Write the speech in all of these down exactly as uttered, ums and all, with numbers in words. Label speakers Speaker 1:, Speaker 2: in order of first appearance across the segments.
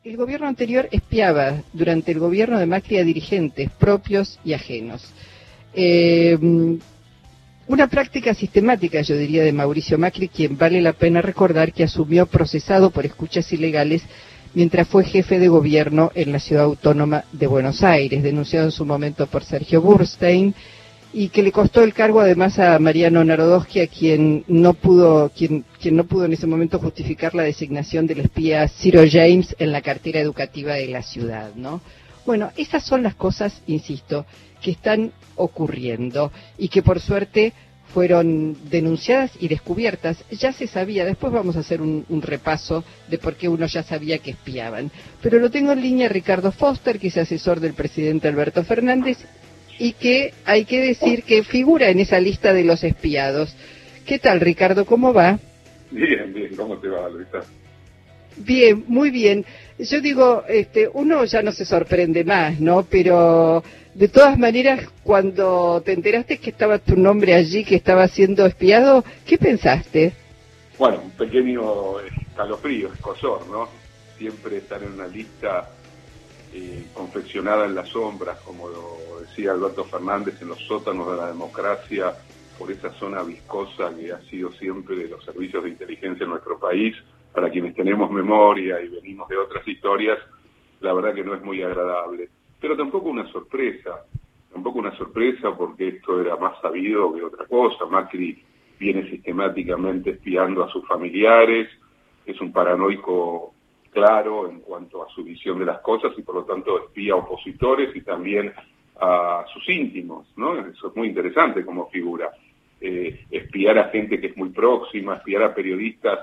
Speaker 1: el gobierno anterior espiaba durante el gobierno de Macri a dirigentes propios y ajenos. Eh, una práctica sistemática, yo diría, de Mauricio Macri, quien vale la pena recordar que asumió procesado por escuchas ilegales mientras fue jefe de gobierno en la ciudad autónoma de Buenos Aires, denunciado en su momento por Sergio Burstein, y que le costó el cargo además a Mariano Narodowski, a quien no pudo, quien, quien no pudo en ese momento justificar la designación del espía Ciro James en la cartera educativa de la ciudad, ¿no? Bueno, esas son las cosas, insisto, que están ocurriendo y que por suerte fueron denunciadas y descubiertas. Ya se sabía, después vamos a hacer un, un repaso de por qué uno ya sabía que espiaban. Pero lo tengo en línea Ricardo Foster, que es asesor del presidente Alberto Fernández, y que hay que decir que figura en esa lista de los espiados. ¿Qué tal, Ricardo? ¿Cómo va?
Speaker 2: Bien, bien. ¿Cómo te va, Luisa?
Speaker 1: Bien, muy bien. Yo digo, este, uno ya no se sorprende más, ¿no? Pero de todas maneras, cuando te enteraste que estaba tu nombre allí, que estaba siendo espiado, ¿qué pensaste?
Speaker 2: Bueno, un pequeño escalofrío, escozor, ¿no? Siempre estar en una lista eh, confeccionada en las sombras, como lo decía Alberto Fernández, en los sótanos de la democracia, por esa zona viscosa que ha sido siempre de los servicios de inteligencia en nuestro país. Para quienes tenemos memoria y venimos de otras historias, la verdad que no es muy agradable. Pero tampoco una sorpresa, tampoco una sorpresa porque esto era más sabido que otra cosa. Macri viene sistemáticamente espiando a sus familiares, es un paranoico claro en cuanto a su visión de las cosas y por lo tanto espía a opositores y también a sus íntimos, ¿no? Eso es muy interesante como figura. Eh, espiar a gente que es muy próxima, espiar a periodistas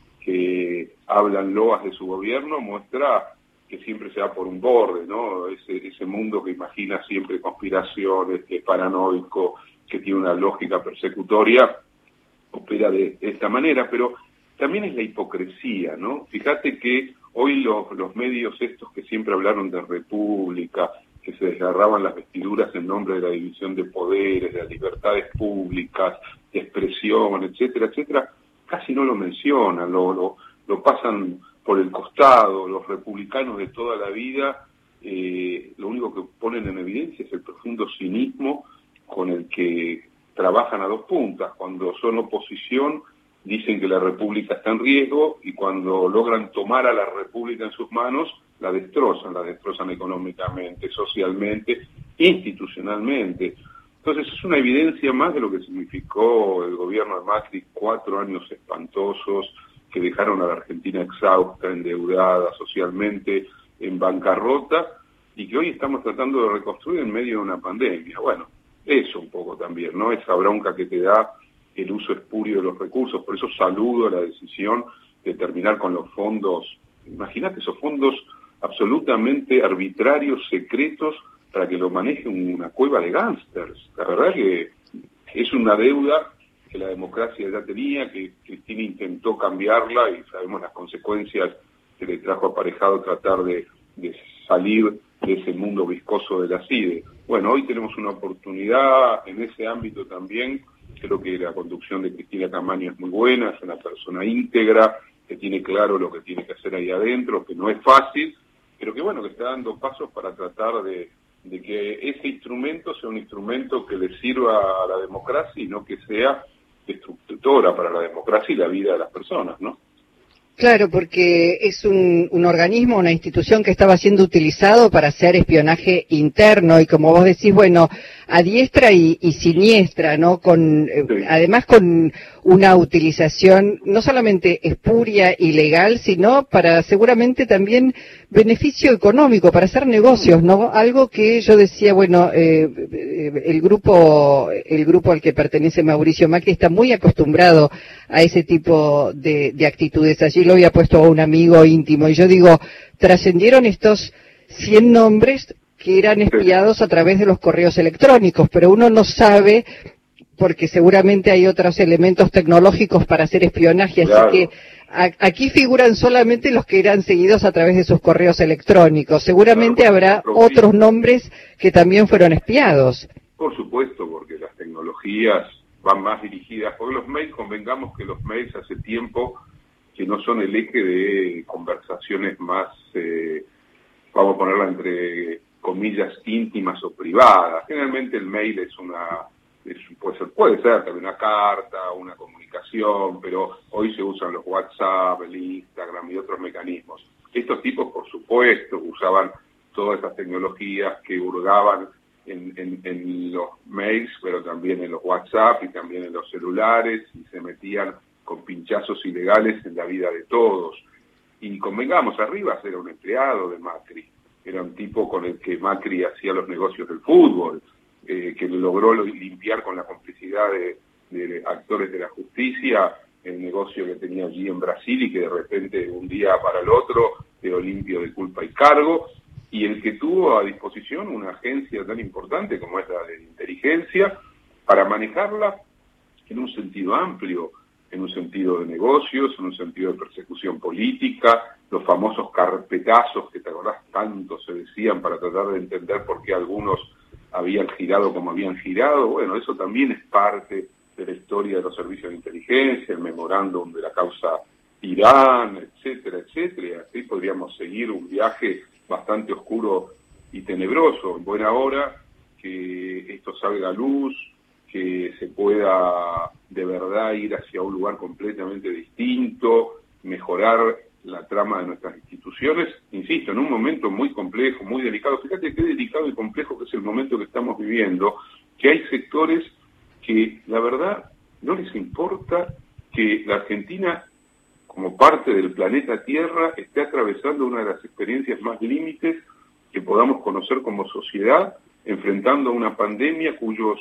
Speaker 2: que hablan loas de su gobierno, muestra que siempre se va por un borde, ¿no? Ese, ese mundo que imagina siempre conspiraciones, que es paranoico, que tiene una lógica persecutoria, opera de, de esta manera, pero también es la hipocresía, ¿no? Fíjate que hoy los, los medios estos que siempre hablaron de república, que se desgarraban las vestiduras en nombre de la división de poderes, de las libertades públicas, de expresión, etcétera, etcétera, casi no lo mencionan, lo, lo, lo pasan por el costado. Los republicanos de toda la vida, eh, lo único que ponen en evidencia es el profundo cinismo con el que trabajan a dos puntas. Cuando son oposición dicen que la república está en riesgo y cuando logran tomar a la república en sus manos la destrozan, la destrozan económicamente, socialmente, institucionalmente. Entonces es una evidencia más de lo que significó el gobierno de Macri, cuatro años espantosos que dejaron a la Argentina exhausta, endeudada socialmente, en bancarrota, y que hoy estamos tratando de reconstruir en medio de una pandemia. Bueno, eso un poco también, ¿no? Esa bronca que te da el uso espurio de los recursos. Por eso saludo la decisión de terminar con los fondos. Imagínate esos fondos absolutamente arbitrarios, secretos, para que lo maneje una cueva de gángsters. La verdad que es una deuda que la democracia ya tenía, que Cristina intentó cambiarla y sabemos las consecuencias que le trajo aparejado tratar de, de salir de ese mundo viscoso de la CIDE. Bueno, hoy tenemos una oportunidad en ese ámbito también. Creo que la conducción de Cristina Camaño es muy buena, es una persona íntegra, que tiene claro lo que tiene que hacer ahí adentro, que no es fácil, pero que bueno, que está dando pasos para tratar de, de que ese instrumento sea un instrumento que le sirva a la democracia y no que sea destructora para la democracia y la vida de las personas, ¿no?
Speaker 1: Claro, porque es un, un organismo, una institución que estaba siendo utilizado para hacer espionaje interno y como vos decís, bueno, a diestra y, y siniestra, ¿no? Con, eh,
Speaker 2: sí.
Speaker 1: Además con una utilización no solamente espuria, ilegal, sino para seguramente también beneficio económico, para hacer negocios, ¿no? Algo que yo decía, bueno, eh, el grupo, el grupo al que pertenece Mauricio Macri está muy acostumbrado a ese tipo de, de actitudes. Allí lo había puesto a un amigo íntimo y yo digo, trascendieron estos cien nombres que eran espiados a través de los correos electrónicos, pero uno no sabe, porque seguramente hay otros elementos tecnológicos para hacer espionaje, así
Speaker 2: Claro.
Speaker 1: que a, aquí figuran solamente los que eran seguidos a través de sus correos electrónicos. Seguramente
Speaker 2: Claro,
Speaker 1: habrá
Speaker 2: porque-
Speaker 1: otros nombres que también fueron espiados.
Speaker 2: Por supuesto, porque las tecnologías van más dirigidas, porque los mails, convengamos que los mails hace tiempo que no son el eje de conversaciones más, eh, vamos a ponerla entre comillas, íntimas o privadas. Generalmente el mail es una, es, puede ser, puede ser también una carta, una comunicación, pero hoy se usan los WhatsApp, el Instagram y otros mecanismos. Estos tipos, por supuesto, usaban todas esas tecnologías que hurgaban en, en, en los mails, pero también en los WhatsApp y también en los celulares, y se metían con pinchazos ilegales en la vida de todos. Y convengamos, Arribas era un empleado de Macri, era un tipo con el que Macri hacía los negocios del fútbol, eh, que logró limpiar con la complicidad de, de actores de la justicia el negocio que tenía allí en Brasil y que de repente un día para el otro quedó limpio de culpa y cargo, y el que tuvo a disposición una agencia tan importante como es la de inteligencia para manejarla en un sentido amplio, en un sentido de negocios, en un sentido de persecución política, los famosos carpetazos que te acordás tanto se decían para tratar de entender por qué algunos habían girado como habían girado. Bueno, eso también es parte de la historia de los servicios de inteligencia, el memorándum de la causa Irán, etcétera, etcétera. Y así podríamos seguir un viaje bastante oscuro y tenebroso. En buena hora que esto salga a luz, que se pueda de verdad ir hacia un lugar completamente distinto, mejorar la trama de nuestras instituciones, insisto, en un momento muy complejo, muy delicado. Fíjate qué delicado y complejo que es el momento que estamos viviendo, que hay sectores que la verdad no les importa que la Argentina, como parte del planeta Tierra, esté atravesando una de las experiencias más límites que podamos conocer como sociedad, enfrentando a una pandemia cuyos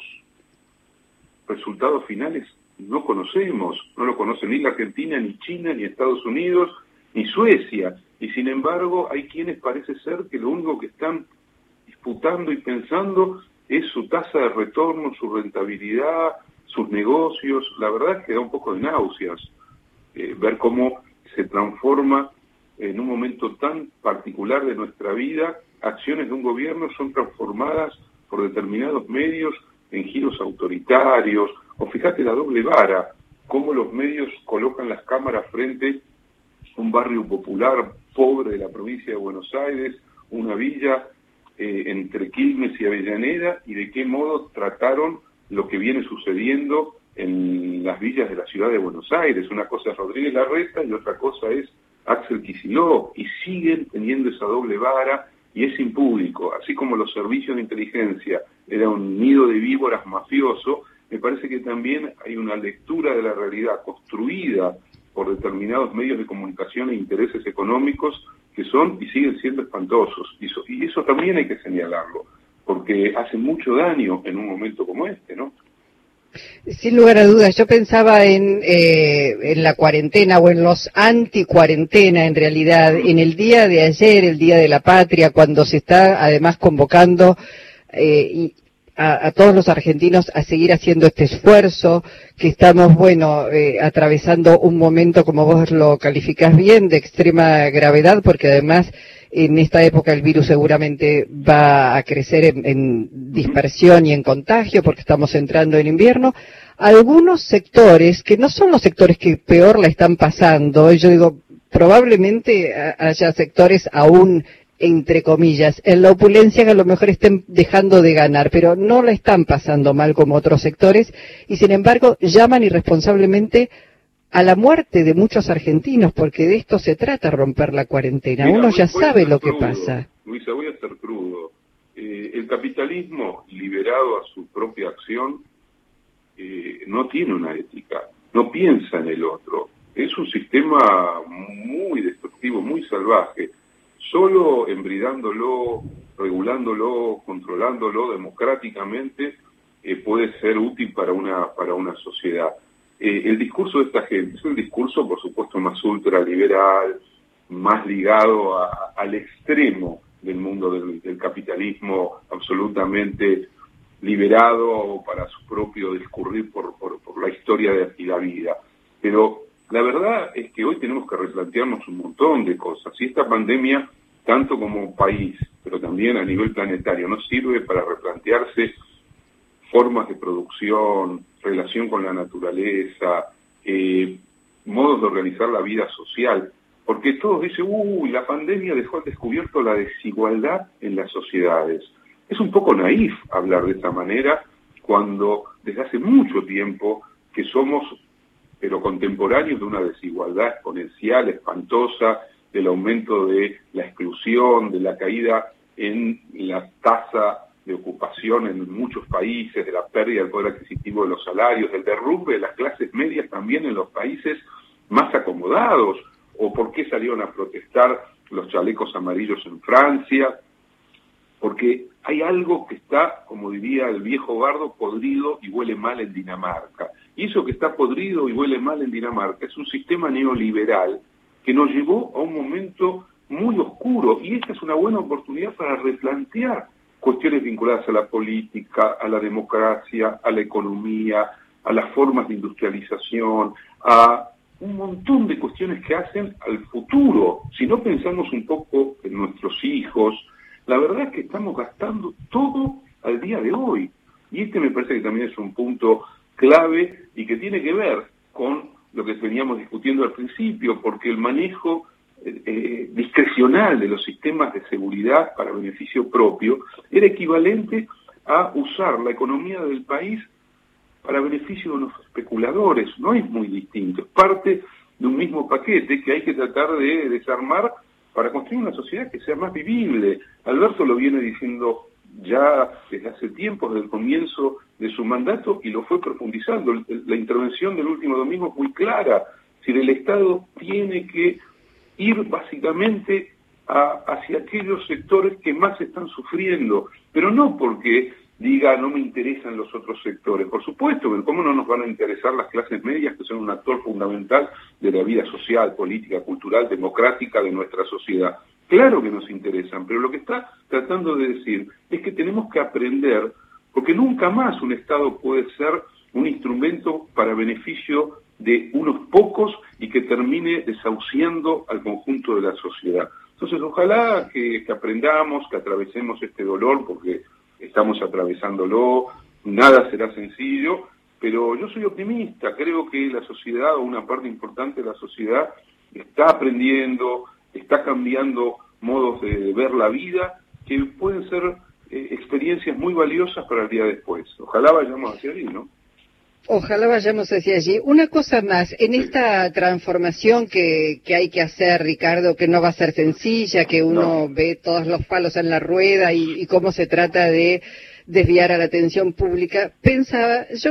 Speaker 2: resultados finales no conocemos, no lo conoce ni la Argentina, ni China, ni Estados Unidos, ni Suecia, y sin embargo hay quienes parece ser que lo único que están disputando y pensando es su tasa de retorno, su rentabilidad, sus negocios. La verdad es que da un poco de náuseas eh, ver cómo se transforma en un momento tan particular de nuestra vida, acciones de un gobierno son transformadas por determinados medios en giros autoritarios, o fíjate la doble vara, cómo los medios colocan las cámaras frente a un barrio popular pobre de la provincia de Buenos Aires, una villa eh, entre Quilmes y Avellaneda, y de qué modo trataron lo que viene sucediendo en las villas de la ciudad de Buenos Aires. Una cosa es Rodríguez Larreta y otra cosa es Axel Kicillof, y siguen teniendo esa doble vara, y es impúdico. Así como los servicios de inteligencia era un nido de víboras mafioso, me parece que también hay una lectura de la realidad construida por determinados medios de comunicación e intereses económicos que son y siguen siendo espantosos. Y eso, y eso también hay que señalarlo, porque hace mucho daño en un momento como este, ¿no?
Speaker 1: Sin lugar a dudas, yo pensaba en, eh, en la cuarentena o en los anti-cuarentena, en realidad, en el día de ayer, el Día de la Patria, cuando se está además convocando eh, y a, a todos los argentinos a seguir haciendo este esfuerzo, que estamos, bueno, eh, atravesando un momento, como vos lo calificás bien, de extrema gravedad, porque además en esta época el virus seguramente va a crecer en, en dispersión y en contagio, porque estamos entrando en invierno. Algunos sectores, que no son los sectores que peor la están pasando, yo digo, probablemente haya sectores aún, entre comillas, en la opulencia que a lo mejor estén dejando de ganar, pero no la están pasando mal como otros sectores, y sin embargo llaman irresponsablemente a la muerte de muchos argentinos, porque de esto se trata, romper la cuarentena.
Speaker 2: Mira,
Speaker 1: uno
Speaker 2: voy,
Speaker 1: ya
Speaker 2: voy
Speaker 1: sabe lo
Speaker 2: crudo,
Speaker 1: que pasa.
Speaker 2: Luisa, voy a ser crudo. Eh, el capitalismo, liberado a su propia acción, eh, no tiene una ética, no piensa en el otro. Es un sistema muy destructivo, muy salvaje. Solo embridándolo, regulándolo, controlándolo democráticamente, eh, puede ser útil para una, para una sociedad. Eh, el discurso de esta gente es un discurso, por supuesto, más ultraliberal, más ligado a, al extremo del mundo del, del capitalismo, absolutamente liberado para su propio discurrir por, por, por la historia de, y la vida. Pero la verdad es que hoy tenemos que replantearnos un montón de cosas. Y esta pandemia, tanto como país, pero también a nivel planetario, nos sirve para replantearse formas de producción, relación con la naturaleza, eh, modos de organizar la vida social, porque todos dicen, uy, la pandemia dejó al descubierto la desigualdad en las sociedades. Es un poco naif hablar de esta manera cuando desde hace mucho tiempo que somos, pero contemporáneos, de una desigualdad exponencial, espantosa, del aumento de la exclusión, de la caída en la tasa de ocupación en muchos países, de la pérdida del poder adquisitivo de los salarios, del derrumbe de las clases medias también en los países más acomodados, o por qué salieron a protestar los chalecos amarillos en Francia, porque hay algo que está, como diría el viejo bardo, podrido y huele mal en Dinamarca. Y eso que está podrido y huele mal en Dinamarca es un sistema neoliberal que nos llevó a un momento muy oscuro, y esta es una buena oportunidad para replantear cuestiones vinculadas a la política, a la democracia, a la economía, a las formas de industrialización, a un montón de cuestiones que hacen al futuro. Si no pensamos un poco en nuestros hijos, la verdad es que estamos gastando todo al día de hoy. Y este me parece que también es un punto clave y que tiene que ver con lo que veníamos discutiendo al principio, porque el manejo eh, discrecional de los sistemas de seguridad para beneficio propio era equivalente a usar la economía del país para beneficio de unos especuladores. No es muy distinto, es parte de un mismo paquete que hay que tratar de desarmar para construir una sociedad que sea más vivible. Alberto lo viene diciendo ya desde hace tiempo, desde el comienzo de su mandato, y lo fue profundizando. La intervención del último domingo es muy clara. Si el Estado tiene que ir básicamente a, hacia aquellos sectores que más están sufriendo, pero no porque diga no me interesan los otros sectores. Por supuesto, pero ¿cómo no nos van a interesar las clases medias, que son un actor fundamental de la vida social, política, cultural, democrática de nuestra sociedad? Claro que nos interesan, pero lo que está tratando de decir es que tenemos que aprender, porque nunca más un Estado puede ser un instrumento para beneficio de unos pocos y que termine desahuciando al conjunto de la sociedad. Entonces, ojalá que, que aprendamos, que atravesemos este dolor, porque estamos atravesándolo, nada será sencillo, pero yo soy optimista, creo que la sociedad, o una parte importante de la sociedad, está aprendiendo, está cambiando modos de ver la vida, que pueden ser eh, experiencias muy valiosas para el día después. Ojalá vayamos hacia allí, ¿no?
Speaker 1: Ojalá vayamos hacia allí. Una cosa más, en esta transformación que, que hay que hacer, Ricardo, que no va a ser sencilla, que uno no. ve todos los palos en la rueda y, y cómo se trata de desviar a la atención pública, pensaba, yo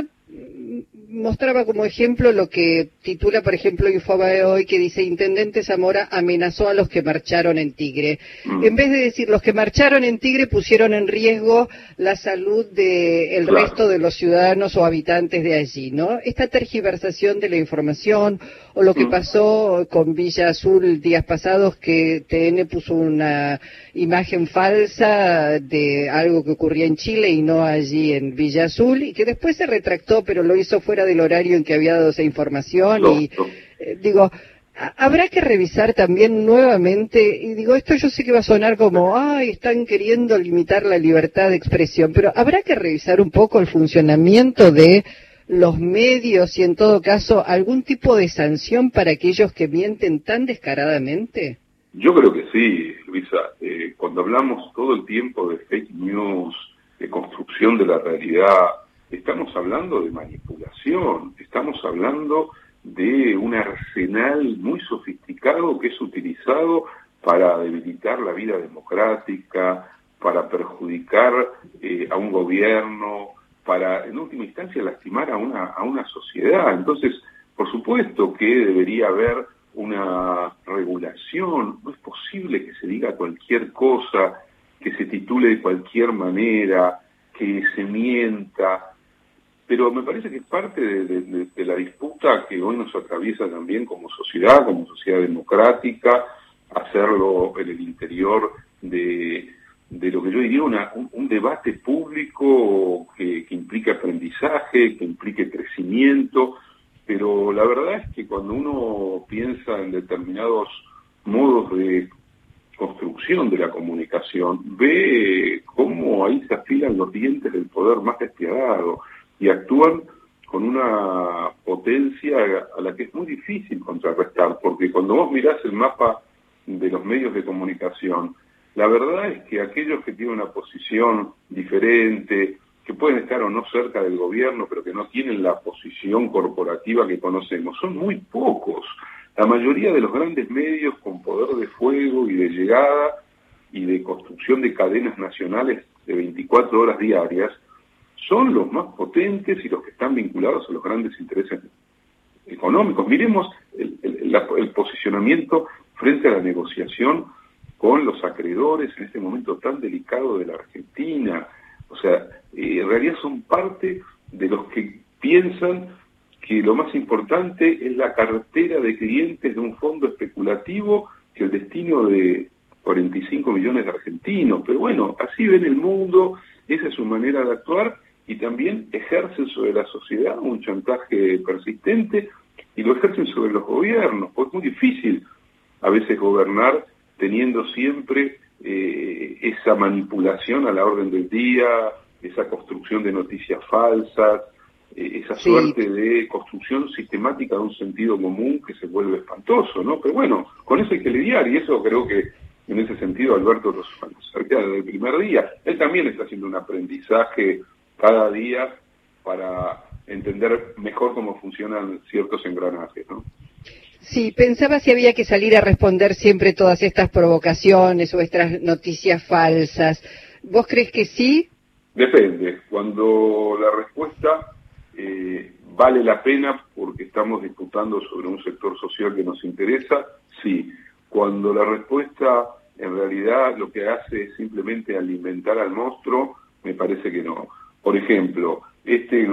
Speaker 1: mostraba como ejemplo lo que titula, por ejemplo, Infobae hoy, que dice: Intendente Zamora amenazó a los que marcharon en Tigre. Mm. En vez de decir los que marcharon en Tigre pusieron en riesgo la salud del
Speaker 2: claro.
Speaker 1: resto de los ciudadanos o habitantes de allí, ¿no? Esta tergiversación de la información, o lo que mm. pasó con Villa Azul días pasados, que T N puso una imagen falsa de algo que ocurría en Chile y no allí en Villa Azul, y que después se retractó, pero lo hizo fuera del horario en que había dado esa información. No, y no. Eh, digo, habrá que revisar también nuevamente, y digo, esto yo sé que va a sonar como, ay, están queriendo limitar la libertad de expresión, pero habrá que revisar un poco el funcionamiento de los medios y, en todo caso, algún tipo de sanción para aquellos que mienten tan descaradamente.
Speaker 2: Yo creo que sí, Luisa. Eh, cuando hablamos todo el tiempo de fake news, de construcción de la realidad, estamos hablando de manipulación, estamos hablando de un arsenal muy sofisticado que es utilizado para debilitar la vida democrática, para perjudicar eh, a un gobierno, para, en última instancia, lastimar a una, a una sociedad. Entonces, por supuesto que debería haber una regulación. No es posible que se diga cualquier cosa, que se titule de cualquier manera, que se mienta. Pero me parece que es parte de, de, de la disputa que hoy nos atraviesa también como sociedad, como sociedad democrática, hacerlo en el interior de, de lo que yo diría una, un, un debate público que, que implique aprendizaje, que implique crecimiento. Pero la verdad es que cuando uno piensa en determinados modos de construcción de la comunicación, ve cómo ahí se afilan los dientes del poder más despiadado y actúan con una potencia a la que es muy difícil contrarrestar, porque cuando vos mirás el mapa de los medios de comunicación, la verdad es que aquellos que tienen una posición diferente, que pueden estar o no cerca del gobierno, pero que no tienen la posición corporativa que conocemos, son muy pocos. La mayoría de los grandes medios con poder de fuego y de llegada y de construcción de cadenas nacionales de veinticuatro horas diarias son los más potentes y los que están vinculados a los grandes intereses económicos. Miremos el, el, la, el posicionamiento frente a la negociación con los acreedores en este momento tan delicado de la Argentina. O sea, eh, en realidad son parte de los que piensan que lo más importante es la cartera de clientes de un fondo especulativo que el destino de cuarenta y cinco millones de argentinos. Pero bueno, así ven el mundo, esa es su manera de actuar, y también ejercen sobre la sociedad un chantaje persistente y lo ejercen sobre los gobiernos, porque es muy difícil a veces gobernar teniendo siempre eh, esa manipulación a la orden del día, esa construcción de noticias falsas, eh, esa sí. suerte de construcción sistemática de un sentido común que se vuelve espantoso, ¿no? Pero bueno, con eso hay que lidiar, y eso creo que en ese sentido Alberto los acerca desde el primer día. Él también está haciendo un aprendizaje cada día para entender mejor cómo funcionan ciertos engranajes, ¿no?
Speaker 1: Sí, pensaba si había que salir a responder siempre todas estas provocaciones o estas noticias falsas. ¿Vos crees que sí?
Speaker 2: Depende. Cuando la respuesta eh, vale la pena porque estamos disputando sobre un sector social que nos interesa, sí. Cuando la respuesta en realidad lo que hace es simplemente alimentar al monstruo, me parece que no. Por ejemplo, este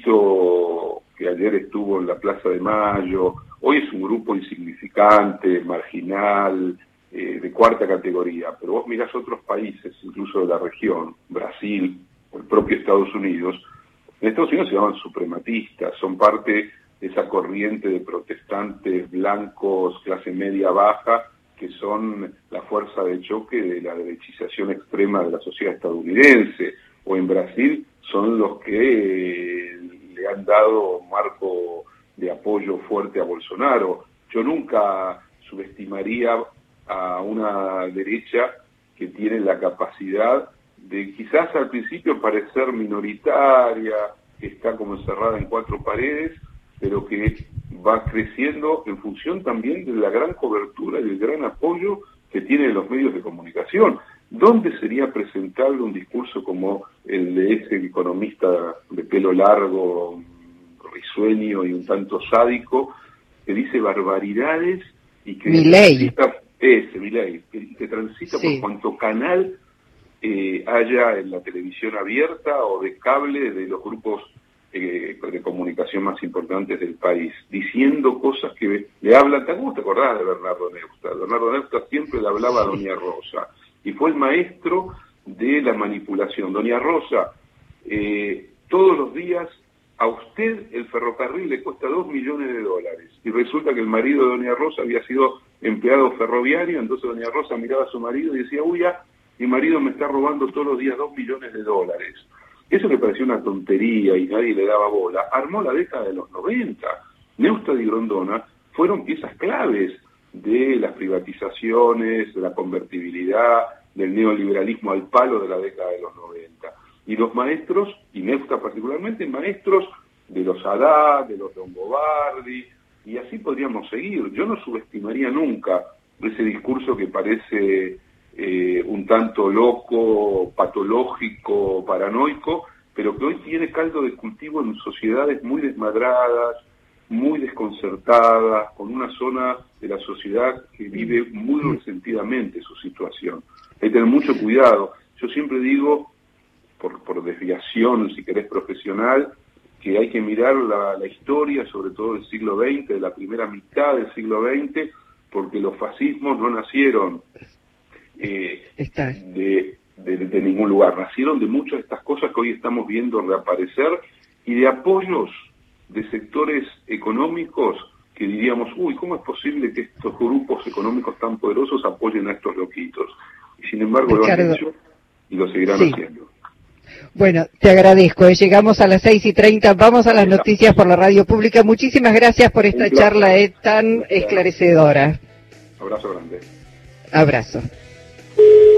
Speaker 2: grupito que ayer estuvo en la Plaza de Mayo, hoy es un grupo insignificante, marginal, eh, de cuarta categoría, pero vos mirás otros países, incluso de la región, Brasil, o el propio Estados Unidos. En Estados Unidos se llaman suprematistas, son parte de esa corriente de protestantes blancos, clase media baja, que son la fuerza de choque de la derechización extrema de la sociedad estadounidense. O en Brasil son los que eh, le han dado marco de apoyo fuerte a Bolsonaro. Yo nunca subestimaría a una derecha que tiene la capacidad de quizás al principio parecer minoritaria, que está como encerrada en cuatro paredes, pero que va creciendo en función también de la gran cobertura y del gran apoyo que tienen los medios de comunicación. ¿Dónde sería presentable un discurso como el de ese economista de pelo largo, risueño y un tanto sádico, que dice barbaridades y que
Speaker 1: Milei.
Speaker 2: transita, ese Milei, que, que transita sí. por cuanto canal eh, haya en la televisión abierta o de cable de los grupos eh, de comunicación más importantes del país, diciendo cosas que le hablan, ¿cómo te acordás de Bernardo Neustadt? Bernardo Neustadt siempre le hablaba a Doña Rosa, y fue el maestro de la manipulación. Doña Rosa, eh, todos los días a usted el ferrocarril le cuesta dos millones de dólares, y resulta que el marido de Doña Rosa había sido empleado ferroviario, entonces Doña Rosa miraba a su marido y decía, uy, ya, mi marido me está robando todos los días dos millones de dólares. Eso le pareció una tontería y nadie le daba bola. Armó la década de los noventa. Neustadt y Grondona fueron piezas claves de las privatizaciones, de la convertibilidad, del neoliberalismo al palo de la década de los noventa. Y los maestros, y Neustadt particularmente, maestros de los Haddad, de los Longobardi, y así podríamos seguir. Yo no subestimaría nunca ese discurso que parece eh, un tanto loco, patológico, paranoico, pero que hoy tiene caldo de cultivo en sociedades muy desmadradas, muy desconcertadas, con una zona de la sociedad que vive muy resentidamente su situación. Hay que tener mucho cuidado. Yo siempre digo, por, por desviación, si querés, profesional, que hay que mirar la, la historia, sobre todo del siglo veinte, de la primera mitad del siglo veinte, porque los fascismos no nacieron eh, de, de, de ningún lugar, nacieron de muchas de estas cosas que hoy estamos viendo reaparecer y de apoyos de sectores económicos que diríamos, uy, ¿cómo es posible que estos grupos económicos tan poderosos apoyen a estos loquitos? Y sin embargo Ricardo, lo han hecho y lo seguirán sí. haciendo.
Speaker 1: Bueno, te agradezco. ¿eh? Llegamos a las seis y treinta. Vamos a las noticias por la radio pública. Muchísimas gracias por esta charla eh, tan esclarecedora.
Speaker 2: Abrazo grande.
Speaker 1: Abrazo.